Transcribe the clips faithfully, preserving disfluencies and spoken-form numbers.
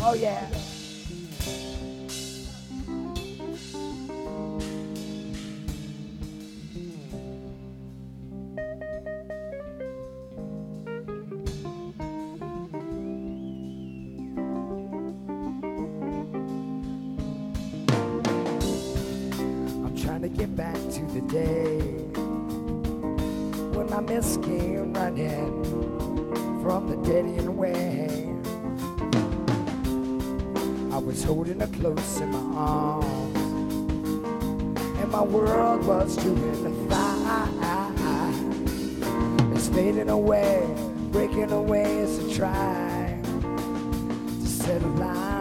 Oh yeah. I'm trying to get back to the day when my miss came running from the dead end way. I was holding her close in my arms, and my world was doing fine. It's fading away, breaking away as I try to set a line.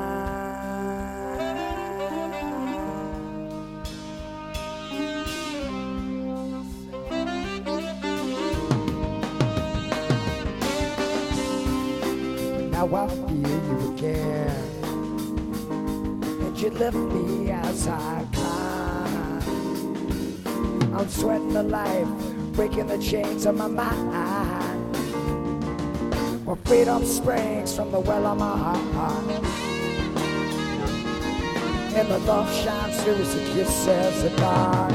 Now I feel you again, and you lift me as I climb. I'm sweating the life, breaking the chains of my mind. Where freedom springs from the well of my heart, and the love shines through as the kisses of dark,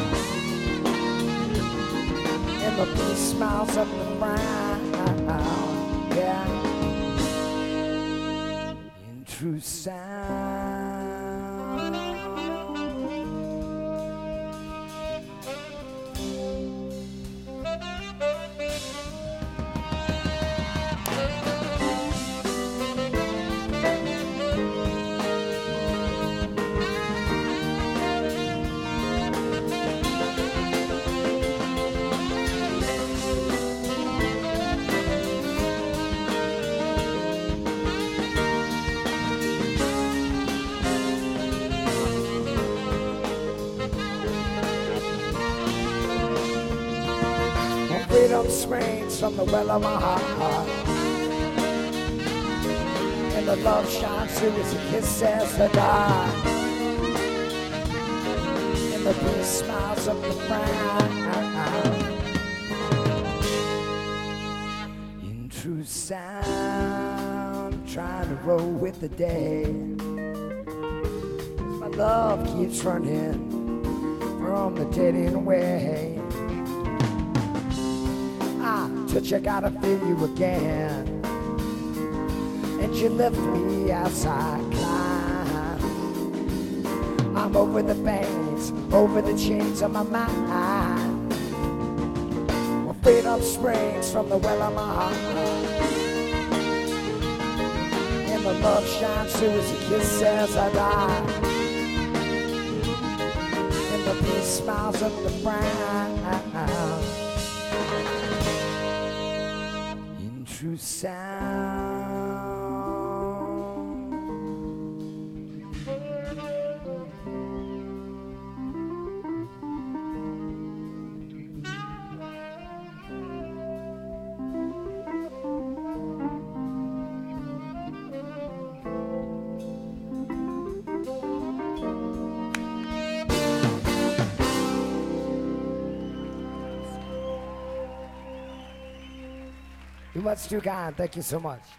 and the peace smiles up the brown, yeah. True sound. Freedom springs from the well of my heart, and the love shines through as it kisses the dark, and the peace smiles of the brown. In true sound, trying to roll with the day. My love keeps running from the dead end way. Touch, I gotta feel you again, and you lift me as I climb. I'm over the veins, over the chains of my mind. Well, freedom springs from the well of my heart, and the love shines through as the kiss as I die, and the peace smiles up the brown. True sound. You much too kind. Thank you so much.